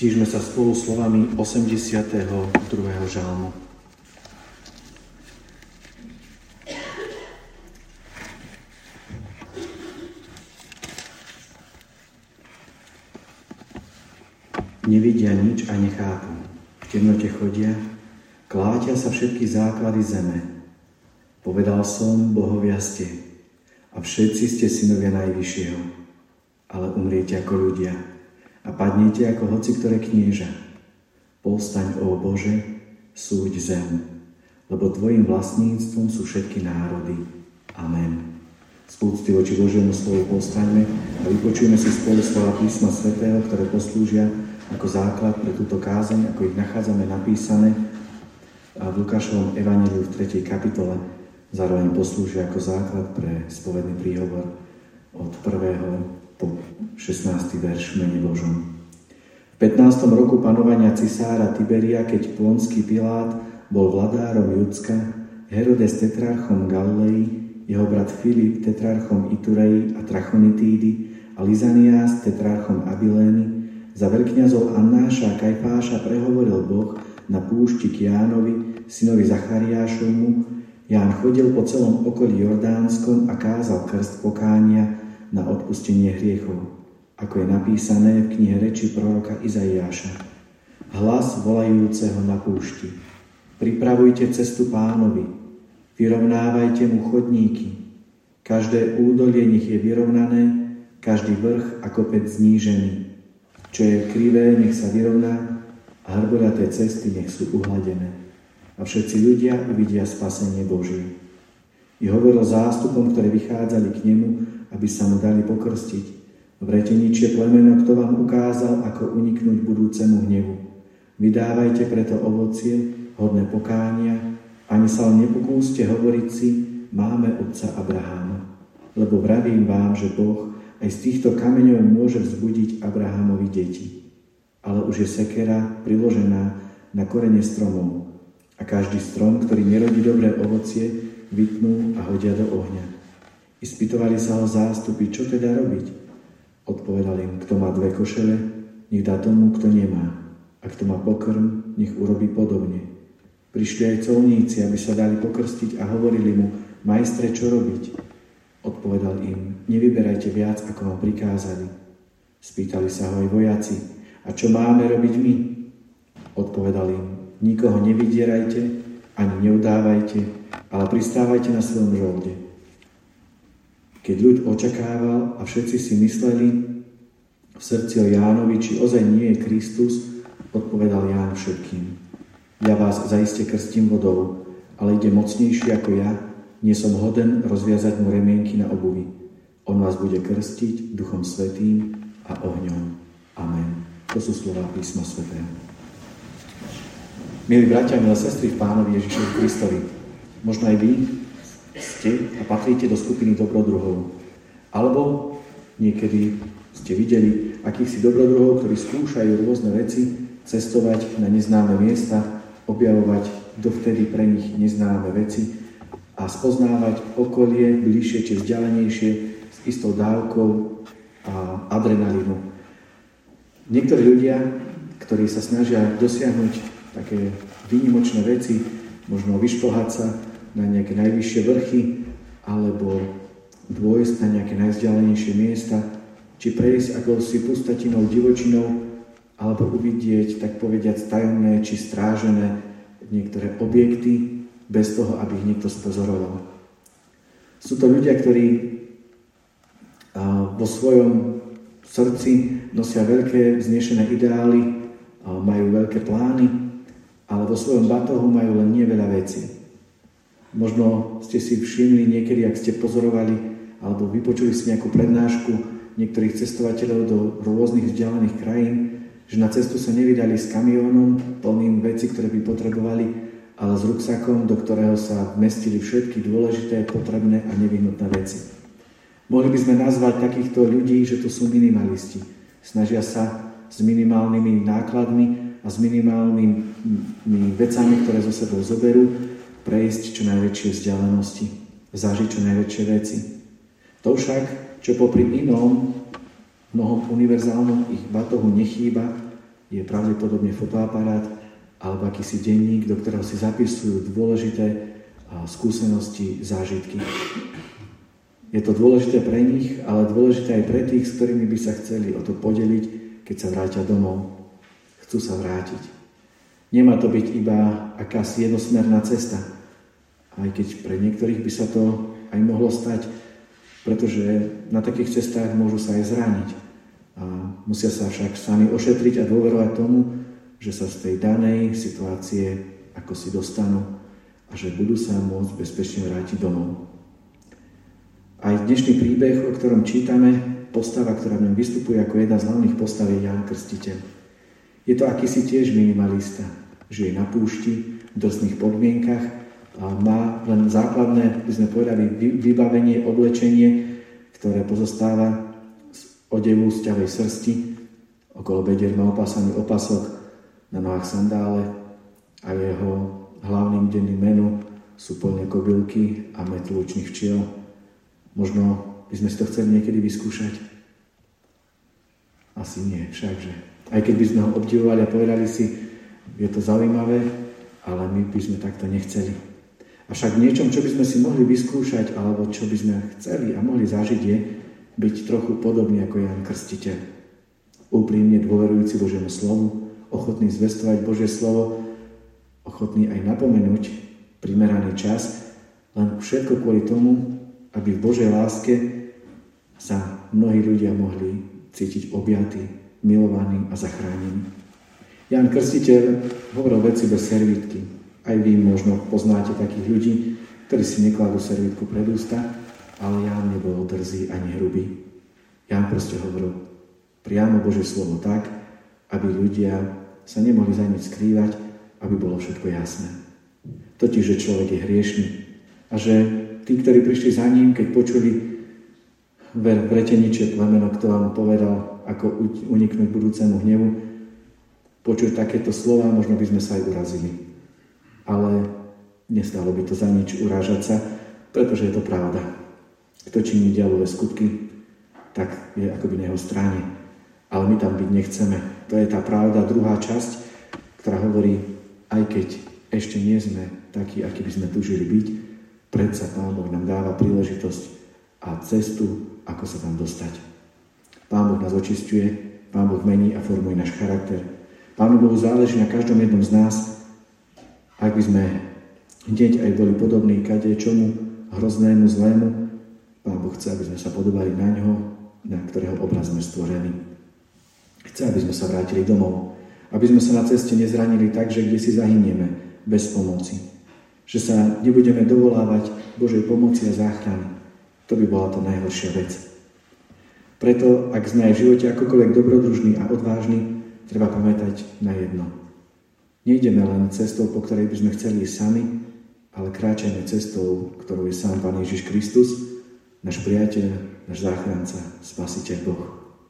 Stížme sa spolu slovami 82. žalmu. Nevidia nič a nechápu. V temnote chodia, klátia sa všetky základy zeme. Povedal som, bohovia ste, a všetci ste synovia Najvyššieho, ale umriete ako ľudia a padnete ako hoci ktoré knieža. Povstaň, ó Bože, súď zem, lebo tvojim vlastníctvom sú všetky národy. Amen. Z úcty voči Božiemu slovu povstaňme a vypočujeme si spolu slova písma svätého, ktoré poslúžia ako základ pre túto kázeň, ako ich nachádzame napísané v Lukášovom evanjeliu v 3. kapitole. Zároveň poslúžia ako základ pre spovedný príhovor od 1. po 16. verš v mene Božom. V 15. roku panovania cisára Tiberia, keď Ponský Pilát bol vladárom Judska, Herodes tetrarchom Galilei, jeho brat Filip tetrarchom Itureji a Trachonitídy a Lizaniás tetrarchom Abilény, za veľkňazov Annáša a Kajfáša prehovoril Boh na púšti k Jánovi, synovi Zachariášovmu. Ján chodil po celom okolí Jordánskom a kázal krst pokánia na odpustenie hriechov, ako je napísané v knihe reči proroka Izaiáša. Hlas volajúceho na púšti. Pripravujte cestu Pánovi, vyrovnávajte mu chodníky. Každé údolie nech je vyrovnané, každý vrch a kopec znížený. Čo je krivé, nech sa vyrovná a hrboľaté cesty nech sú uhladené. A všetci ľudia uvidia spasenie Božie. I hovoril zástupom, ktoré vychádzali k nemu, aby sa mu dali pokrstiť. Vreteničie plemeno, kto vám ukázal, ako uniknúť budúcemu hnevu. Vydávajte preto ovocie, hodné pokánia, ani sa len nepokúste hovoriť si, máme otca Abraháma. Lebo vravím vám, že Boh aj z týchto kameňov môže vzbudiť Abrahámovi deti. Ale už je sekera priložená na korene stromov. A každý strom, ktorý nerodí dobré ovocie, vytnú a hodia do ohňa. Ispytovali sa ho zástupy, čo teda robiť? Odpovedal im, kto má 2 košele, nech dá tomu, kto nemá. A kto má pokrm, nech urobí podobne. Prišli aj colníci, aby sa dali pokrstiť a hovorili mu, majstre, čo robiť? Odpovedal im, nevyberajte viac, ako vám prikázali. Spýtali sa ho aj vojaci, a čo máme robiť my? Odpovedal im, nikoho nevydierajte, ani neudávajte, ale pristávajte na svojom žolde. Keď ľud očakával a všetci si mysleli v srdci o Jánovi, či ozaj nie je Kristus, odpovedal Ján všetkým. Ja vás zaiste krstím vodou, ale ide mocnejší ako ja, nie som hoden rozviazať mu remienky na obuvi. On vás bude krstiť Duchom Svätým a ohňom. Amen. To sú slová písma svätého. Milí bratia, milé sestry v Pánovi Ježišovi Kristovi, možno aj vy ste a patríte do skupiny dobrodruhov. Alebo niekedy ste videli akýchsi dobrodruhov, ktorí skúšajú rôzne veci, cestovať na neznáme miesta, objavovať dovtedy pre nich neznáme veci a spoznávať okolie bližšie či vzdialenejšie s istou dávkou adrenalínu. Niektorí ľudia, ktorí sa snažia dosiahnuť také výnimočné veci, možno vyšplhať sa na nejaké najvyššie vrchy alebo dôjsť na nejaké najvzdialenejšie miesta, či prejsť akousi pustatinou, divočinou, alebo uvidieť, tak povediať, tajomné či strážené niektoré objekty, bez toho, aby ich niekto spozoroval. Sú to ľudia, ktorí vo svojom srdci nosia veľké vznešené ideály, majú veľké plány, ale vo svojom batohu majú len neveľa vecí. Možno ste si všimli niekedy, ak ste pozorovali alebo vypočuli si nejakú prednášku niektorých cestovateľov do rôznych vzdialených krajín, že na cestu sa nevydali s kamiónom plným veci, ktoré by potrebovali, ale s ruksakom, do ktorého sa vmestili všetky dôležité, potrebné a nevyhnutné veci. Mohli by sme nazvať takýchto ľudí, že to sú minimalisti. Snažia sa s minimálnymi nákladmi a s minimálnymi vecami, ktoré zo sebou zoberú, prejsť čo najväčšie vzdialenosti, zažiť čo najväčšie veci. To však, čo popri mnohom univerzálnom ich batohu nechýba, je pravdepodobne fotoaparát alebo akýsi denník, do ktorého si zapisujú dôležité skúsenosti, zážitky. Je to dôležité pre nich, ale dôležité aj pre tých, s ktorými by sa chceli o to podeliť, keď sa vrátia domov. Chcú sa vrátiť. Nemá to byť iba akási jednosmerná cesta, aj keď pre niektorých by sa to aj mohlo stať, pretože na takých cestách môžu sa aj zraniť. A musia sa však sami ošetriť a dôverovať tomu, že sa z tej danej situácie ako si dostanú a že budú sa môcť bezpečne vrátiť domov. Aj dnešný príbeh, o ktorom čítame, postava, ktorá v ňom vystupuje ako jedna z hlavných postav, je Ján Krstiteľ. Je to akýsi tiež minimalista, žije na púšti, v drsných podmienkach, a má len základné, by sme povedali, vybavenie, oblečenie, ktoré pozostáva z odevu z ťavej srsti, okolo bedier má opásaný opasok, na nohách sandále a jeho hlavným denným menu sú poľné kobylky a med lučných včiel. Možno by sme si to chceli niekedy vyskúšať? Asi nie, všakže. Aj keď by sme ho obdivovali a povedali si, je to zaujímavé, ale my by sme takto nechceli. Avšak niečom, čo by sme si mohli vyskúšať, alebo čo by sme chceli a mohli zažiť, je byť trochu podobný ako Ján Krstiteľ. Úprimne dôverujúci Božiemu slovu, ochotný zvestovať Božie slovo, ochotný aj napomenúť primeraný čas, len všetko kvôli tomu, aby v Božej láske sa mnohí ľudia mohli cítiť objatí, milovaní a zachránení. Ján Krstiteľ hovoril veci bez servítky. Aj vy možno poznáte takých ľudí, ktorí si nekladú servítku pred ústa, ale Ján nebol drzý ani hrubý. Ján proste hovoril priamo Božie slovo tak, aby ľudia sa nemohli za nič skrývať, aby bolo všetko jasné. Totiž, že človek je hriešný a že tí, ktorí prišli za ním, keď počuli vreteničie plemeno, kto vám povedal, ako uniknúť budúcemu hnevu, počuť takéto slova, možno by sme sa aj urazili. Ale nestálo by to za nič urážať sa, pretože je to pravda. Kto činí diabové skutky, tak je akoby na jeho strane. Ale my tam byť nechceme. To je tá pravda, druhá časť, ktorá hovorí, aj keď ešte nie sme takí, akí by sme túžili byť, predsa Pán Boh nám dáva príležitosť a cestu, ako sa tam dostať. Pán Boh nás očisťuje, Pán Boh mení a formuje náš charakter. Pánu Bohu záleží na každom jednom z nás. Ak by sme hneď aj boli podobní kadečomu hroznému, zlému, Pán Boh chce, aby sme sa podobali na ňoho, na ktorého obraz sme stvorení. Chce, aby sme sa vrátili domov, aby sme sa na ceste nezranili tak, že kde si zahynieme bez pomoci. Že sa nebudeme dovolávať Božej pomoci a záchrany. To by bola tá najhoršia vec. Preto, ak sme aj v živote akokoľvek dobrodružní a odvážni, treba pamätať na jedno. Nejdeme len cestou, po ktorej by sme chceli ísť sami, ale kráčajme cestou, ktorou je sám Pán Ježiš Kristus, náš priateľ, náš záchranca, Spasiteľ Boh.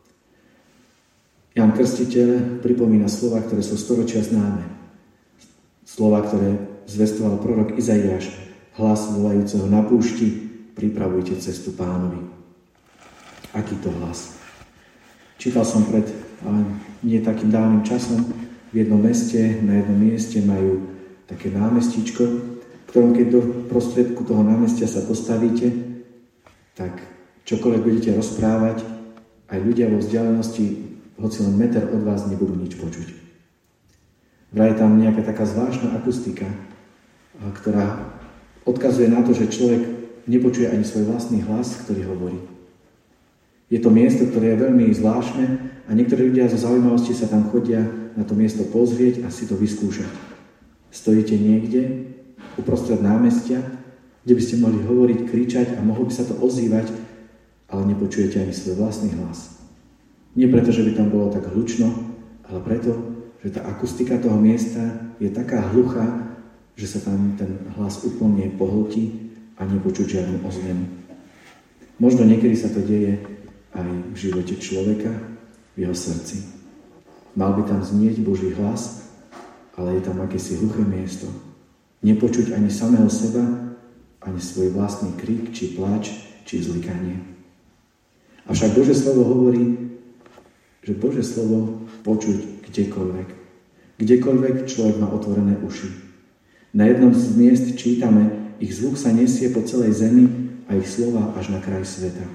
Ján Krstiteľ pripomína slova, ktoré sú storočia známe. Slova, ktoré zvestoval prorok Izaiáš, hlas volajúceho na púšti, pripravujte cestu Pánovi. Aký to hlas? Čítal som pred nie takým dávnym časom, v jednom meste, na jednom mieste majú také námestíčko, v ktorom keď do prostriedku toho námestia sa postavíte, tak čokoľvek budete rozprávať, aj ľudia vo vzdialenosti, hoci len meter od vás, nebudú nič počuť. Vraj je tam nejaká taká zvláštna akustika, ktorá odkazuje na to, že človek nepočuje ani svoj vlastný hlas, ktorý hovorí. Je to miesto, ktoré je veľmi zvláštne a niektorí ľudia zo zaujímavosti sa tam chodia na to miesto pozrieť a si to vyskúšať. Stojíte niekde uprostred námestia, kde by ste mohli hovoriť, kričať a mohlo by sa to ozývať, ale nepočujete ani svoj vlastný hlas. Nie preto, že by tam bolo tak hlučno, ale preto, že tá akustika toho miesta je taká hluchá, že sa tam ten hlas úplne pohltí a nepočuť žiadnu ozvenu. Možno niekedy sa to deje aj v živote človeka, v jeho srdci. Mal by tam znieť Boží hlas, ale je tam akési hluché miesto. Nepočuť ani samého seba, ani svoj vlastný krik, či pláč, či zlikanie. Avšak Božie slovo hovorí, že Božie slovo počuť kdekoľvek. Kdekoľvek človek má otvorené uši. Na jednom z miest čítame, ich zvuk sa nesie po celej zemi a ich slova až na kraj sveta.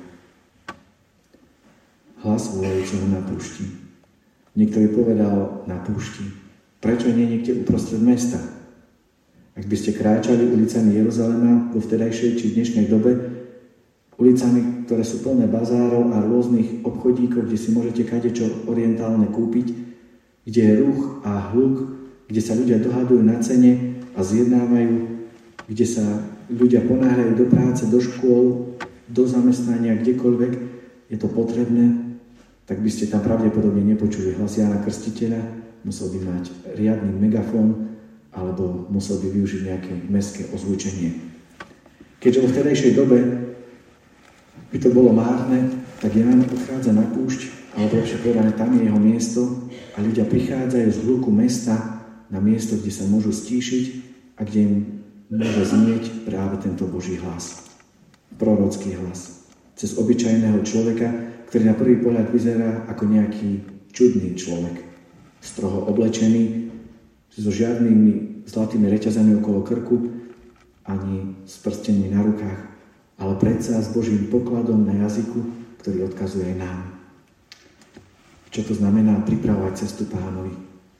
Hlas volajúceho na púšti. Niekto by povedal na púšti. Prečo nie niekde uprostred mesta? Ak by ste kráčali ulicami Jeruzalema vo vtedajšej či dnešnej dobe, ulicami, ktoré sú plné bazárov a rôznych obchodíkov, kde si môžete kadečo orientálne kúpiť, kde je ruch a hluk, kde sa ľudia dohadujú na cene a zjednávajú, kde sa ľudia ponáhľajú do práce, do škôl, do zamestnania, kdekoľvek je to potrebné, tak by ste tam pravdepodobne nepočuli hlas Jána Krstiteľa, musel by mať riadny megafón alebo musel by využiť nejaké mestské ozvučenie. Keďže vo vtedajšej dobe by to bolo márne, tak Ján odchádza na púšť, alebo lepšie povedané, tam je jeho miesto a ľudia prichádzajú z hluku mesta na miesto, kde sa môžu stíšiť a kde im môže znieť práve tento Boží hlas. Prorocký hlas. Cez obyčajného človeka, ktorý na prvý pohľad vyzerá ako nejaký čudný človek. Stroho oblečený, so žiadnymi zlatými reťazami okolo krku, ani s prstenmi na rukách, ale predsa s Božím pokladom na jazyku, ktorý odkazuje aj nám. Čo to znamená pripravovať cestu Pánovi?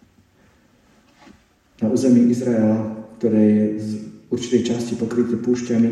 Na území Izraela, ktoré je z určitej časti pokryté púšťami,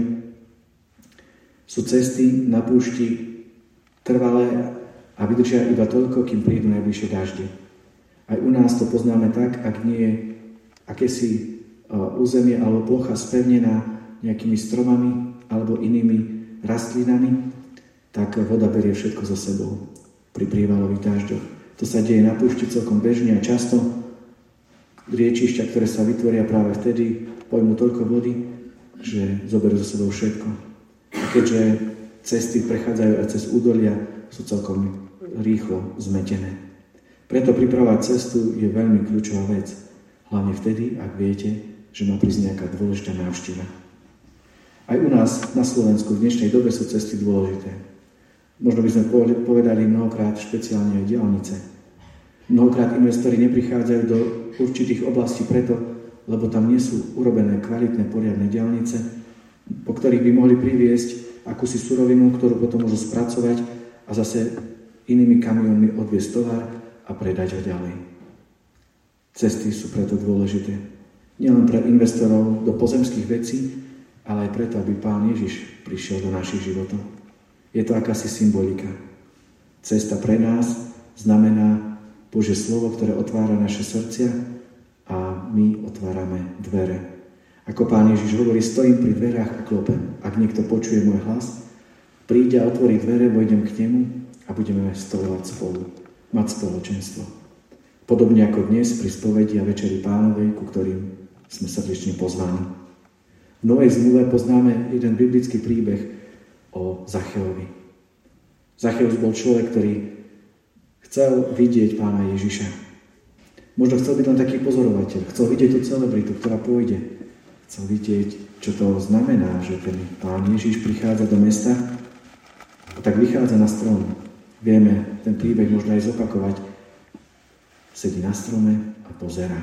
sú cesty na púšti trvalé a vydržia iba toľko, kým prídu najbližšie dažde. Aj u nás to poznáme tak, ak nie je akési územie alebo plocha spevnená nejakými stromami alebo inými rastlinami, tak voda berie všetko so sebou pri prívalových dažďoch. To sa deje na púšti celkom bežne a často. Riečišťa, ktoré sa vytvoria práve vtedy, pojmú toľko vody, že zoberú so sebou všetko. A keďže cesty prechádzajú aj cez údolia, sú celkom rýchlo zmetené. Preto pripravovať cestu je veľmi kľúčová vec. Hlavne vtedy, ak viete, že má prísť nejaká dôležitá návšteva. Aj u nás na Slovensku v dnešnej dobe sú cesty dôležité. Možno by sme povedali mnohokrát špeciálne aj diaľnice. Mnohokrát investori neprichádzajú do určitých oblastí preto, lebo tam nie sú urobené kvalitné, poriadne diaľnice, po ktorých by mohli priviesť akúsi surovinu, ktorú potom môžu spracovať a zase inými kamionmi odviesť tovar a predať ho ďalej. Cesty sú preto dôležité. Nielen pre investorov do pozemských vecí, ale aj preto, aby Pán Ježiš prišiel do našich životov. Je to akási symbolika. Cesta pre nás znamená Božie slovo, ktoré otvára naše srdcia a my otvárame dvere. Ako Pán Ježiš hovorí, stojím pri dverách a klopem. Ak niekto počuje môj hlas, príde a otvorí dvere, vojdem k nemu a budeme stolovať spolu, mať spoločenstvo. Podobne ako dnes pri spovedi a večeri Pánovej, ku ktorým sme srdečne pozvaní. V Novej zmluve poznáme jeden biblický príbeh o Zacheovi. Zacheus bol človek, ktorý chcel vidieť Pána Ježiša. Možno chcel byť len taký pozorovateľ. Chcel vidieť tú celebritu, ktorá pôjde. Chcel vidieť, čo to znamená, že ten Pán Ježiš prichádza do mesta a tak vychádza na strom. Vieme ten príbeh možno aj zopakovať. Sedí na strome a pozerá.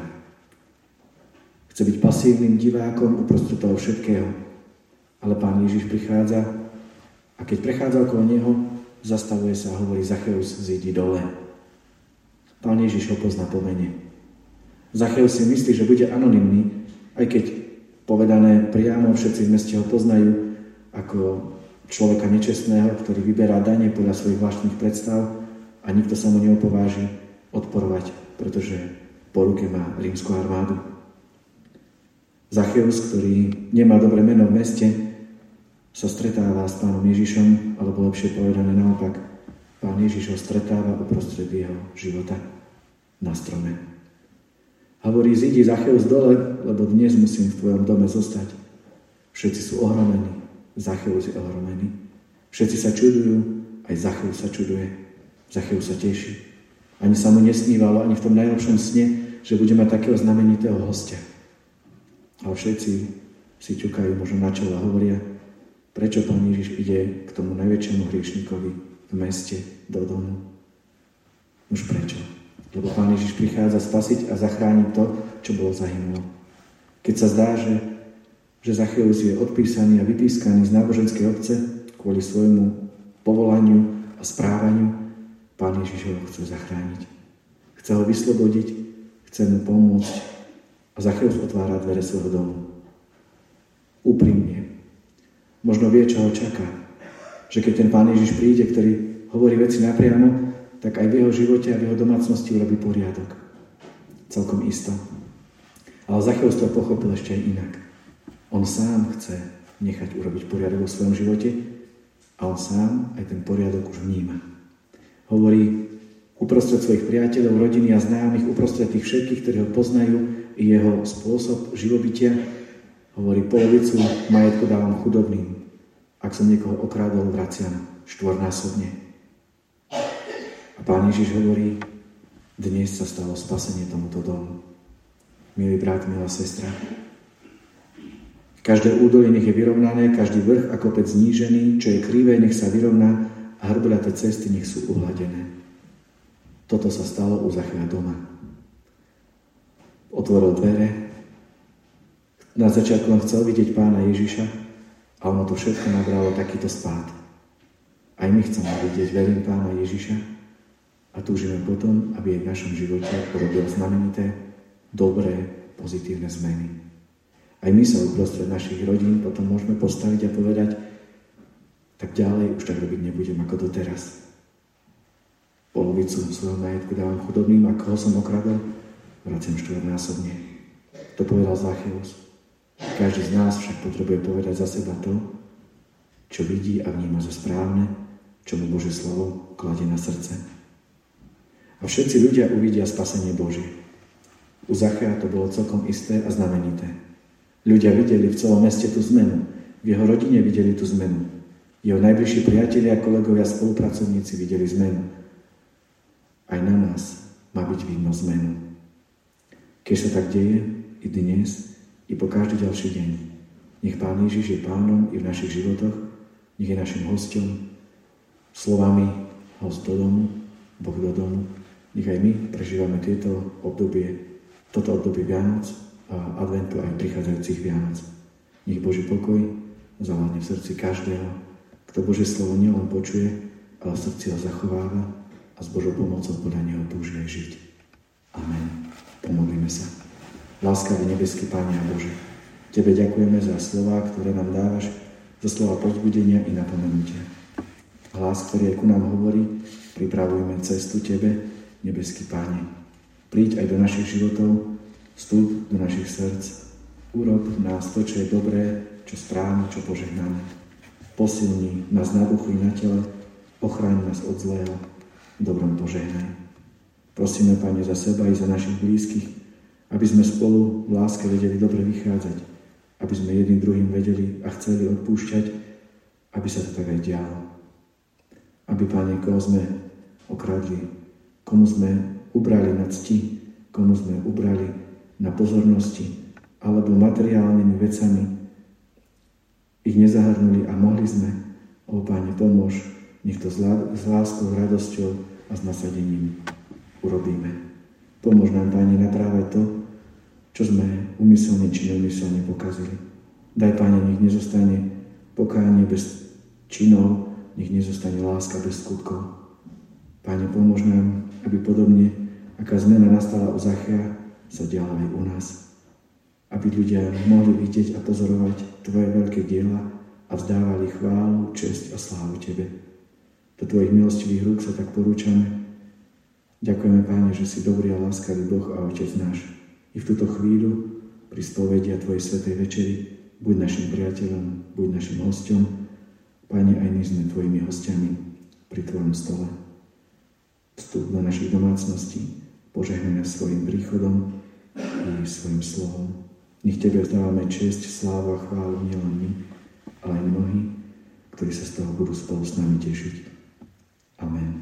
Chce byť pasívnym divákom uprostred toho všetkého. Ale Pán Ježiš prichádza a keď prechádza okolo neho, zastavuje sa a hovorí: Zacheus, zídi dole. Pán Ježiš ho pozná po mene. Zacheus si myslí, že bude anonymný, aj keď povedané priamo všetci v meste ho poznajú ako človeka nečestného, ktorý vyberá dane podľa svojich vlastných predstav a nikto sa mu neopováži odporovať, pretože po ruke má rímsku armádu. Zacheus, ktorý nemá dobré meno v meste, sa stretáva s Pánom Ježišom, alebo lepšie povedané naopak, Pán Ježiš ho stretáva uprostred jeho života na strome. Hovorí: zídi, Zacheus, dole, lebo dnes musím v tvojom dome zostať. Všetci sú ohromení. Zacheus je ohromený. Všetci sa čudujú, aj Zacheus sa čuduje. Zacheus sa teší. Ani sa mu nesnívalo, ani v tom najlepšom sne, že bude mať takého znamenitého hostia. Ale všetci si ťukajú možno na čelo a hovoria: prečo Pán Ježiš ide k tomu najväčšiemu hriešnikovi v meste do domu? Už prečo? Lebo Pán Ježiš prichádza spasiť a zachrániť to, čo bolo zahynulo. Keď sa zdá, že Zacheus je odpísaný a vypískaný z náboženskej obce kvôli svojmu povolaniu a správaniu, Pán Ježiš ho chce zachrániť. Chce ho vyslobodiť, chce mu pomôcť a Zacheus otvára dvere svojho domu. Úprimne. Možno vie, čo ho čaká. Že keď ten Pán Ježiš príde, ktorý hovorí veci napriamo, tak aj v jeho živote a v jeho domácnosti urobí poriadok. Celkom isto. Ale Zacheus to pochopil ešte aj inak. On sám chce nechať urobiť poriadok vo svojom živote a on sám aj ten poriadok už vníma. Hovorí uprostred svojich priateľov, rodiny a známych, uprostred tých všetkých, ktorí ho poznajú, i jeho spôsob živobytia, hovorí, polovicu majetku dávam chudobným. Ak som niekoho okrádol, vraciam štvornásobne. A Pán Ježiš hovorí, dnes sa stalo spasenie tomuto domu. Milý brat, milá sestra, každé údolie nech je vyrovnané, každý vrch a kopec znížený, čo je krivé, nech sa vyrovná a hrboľaté cesty nech sú uhladené. Toto sa stalo u Zachea doma. Otvoril dvere, na začiatku on chcel vidieť Pána Ježiša a ono to všetko nabralo takýto spád. Aj my chceme vidieť veľmi Pána Ježiša a túžime potom, aby aj v našom živote urobil znamenité, dobré, pozitívne zmeny. Aj my sa uprostred našich rodín potom môžeme postaviť a povedať, tak ďalej už tak robiť nebudem ako doteraz. Polovicu svojho majetku dávam chudobným a koho som okradol, vraciam štvornásobne. To povedal Zacheus. Každý z nás však potrebuje povedať za seba to, čo vidí a vníma za správne, čo mu Božie slovo kladie na srdce. A všetci ľudia uvidia spasenie Božie. U Zachea to bolo celkom isté a znamenité. Ľudia videli v celom meste tú zmenu. V jeho rodine videli tú zmenu. Jeho najbližší priatelia, kolegovia, spolupracovníci videli zmenu. Aj na nás má byť vidno zmenu. Keď sa tak deje, i dnes, i po každý ďalší deň. Nech Pán Ježiš je Pánom i v našich životoch, nech je našim hosťom, slovami host do domu, Boh do domu. Nech aj my prežívame toto obdobie Vianoc a adventu aj prichádzajúcich Vianoc. Nech Boží pokoj zavládne v srdci každého, kto Božie slovo nielen počuje, ale v srdci ho zachováva a s Božou pomocou podľa neho túži aj žiť. Amen. Pomodlíme sa. Láskavý nebeský Pane a Bože, Tebe ďakujeme za slová, ktoré nám dávaš, za slova povzbudenia i napomenutia. Hlas, ktorý aj ku nám hovorí, pripravujeme cestu Tebe, nebeský Pane. Príď aj do našich životov, vstup do našich srdc, urob v nás to, čo je dobré, čo správne, čo požehnané. Posilni nás na duchu i na tele, ochráň nás od zlého, dobrom požehnaj. Prosíme, Pane, za seba i za našich blízkych, aby sme spolu v láske vedeli dobre vychádzať, aby sme jedným druhým vedeli a chceli odpúšťať, aby sa to tak aj dialo. Aby, Pane, koho sme okradli, komu sme ubrali na cti, komu sme ubrali na pozornosti, alebo materiálnymi vecami ich nezahrnuli a mohli sme, Pane, pomôž, nech to s láskou, radosťou a s nasadením urobíme. Pomôž nám, Pane, naprávať to, čo sme úmyselne či neúmyselne pokazili. Daj, Pane, nech nezostane pokánie bez činov, nech nezostane láska bez skutkov. Pane, pomôž nám, aby podobne, aká zmena nastala u Zachea, sa diala aj u nás. Aby ľudia mohli vidieť a pozorovať Tvoje veľké diela a vzdávali chválu, česť a slávu Tebe. Do Tvojich milostivých rúk sa tak porúčame. Ďakujeme, Páne, že si dobrý a láskavý Boh a Otec náš. I v túto chvíľu pri spovedii a Tvojej svätej večeri buď našim priateľom, buď našim hosťom. Pane, aj my sme Tvojimi hostiami pri Tvojom stole. Vstup do našich domácností, požehnaj nás svojim príchodom i svojim slovom. Nech Tebe vzdávame česť, slávu a chválu nielen my, ale aj mnohí, ktorí sa z toho budú spolu s nami tešiť. Amen.